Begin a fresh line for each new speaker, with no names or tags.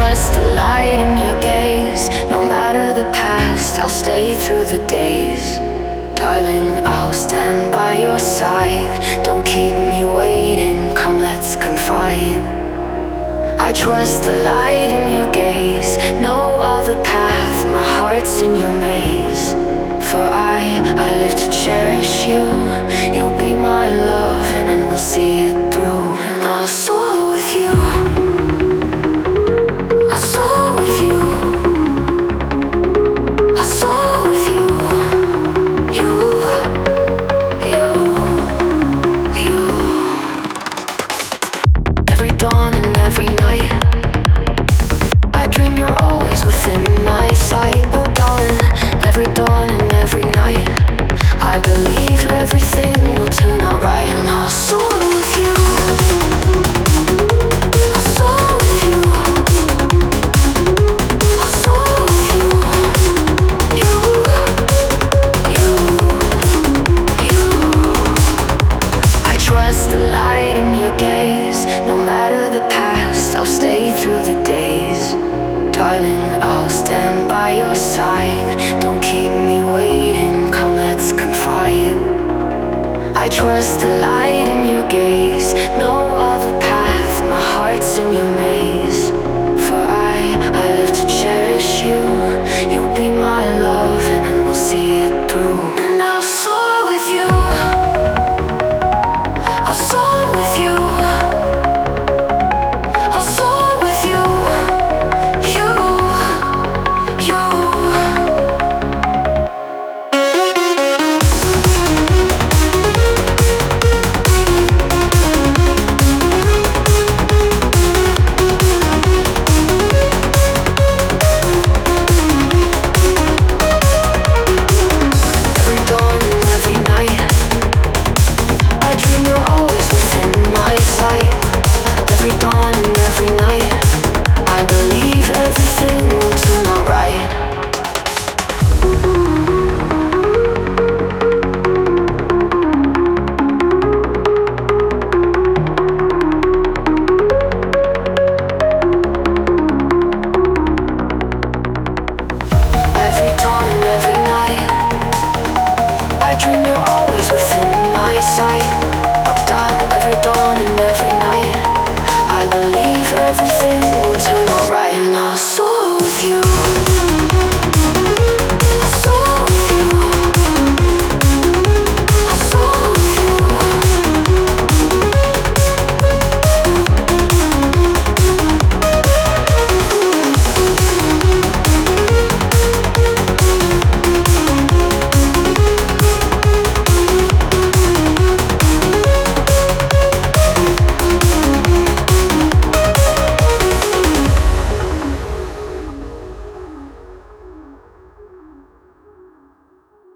trust the light in your gaze. No matter the past, I'll stay through the days. Darling, I'll stand by your side. Don't keep me waiting, come let's confide. I trust the light in your gaze. Know all the path, my heart's in your maze. For I live to cherish you. You'll be my love and then we'll see it through. And I'll soar with you. I'll soar with you. I'll soar with you. You. Every dawn and every night, I dream you're always within my sight. Oh darling, every dawn and every night, I believe everything will turn out right. And I'll soar with you. I'll soar with you. I'll soar with you. You. I trust the light in your gaze. No matter the past, I'll stay through the days. Darling, I'll stand by your side. Don't keep me waiting, come let's confide. I trust the light